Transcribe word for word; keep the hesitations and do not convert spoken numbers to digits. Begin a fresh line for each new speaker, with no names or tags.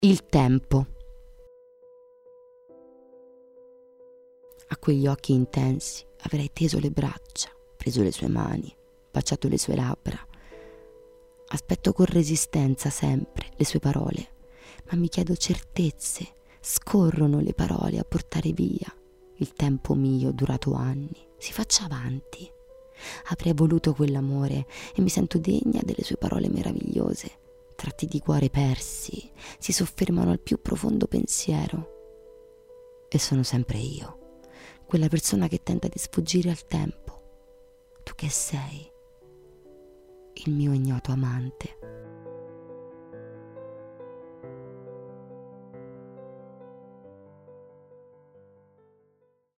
Il tempo. A quegli occhi intensi avrei teso le braccia, preso le sue mani, baciato le sue labbra. Aspetto con resistenza sempre le sue parole, ma mi chiedo certezze. Scorrono le parole a portare via il tempo mio durato anni. Si faccia avanti. Avrei voluto quell'amore e mi sento degna delle sue parole meravigliose. Tratti di cuore persi si soffermano al più profondo pensiero. E sono sempre io, quella persona che tenta di sfuggire al tempo. Tu che sei? Il mio ignoto amante.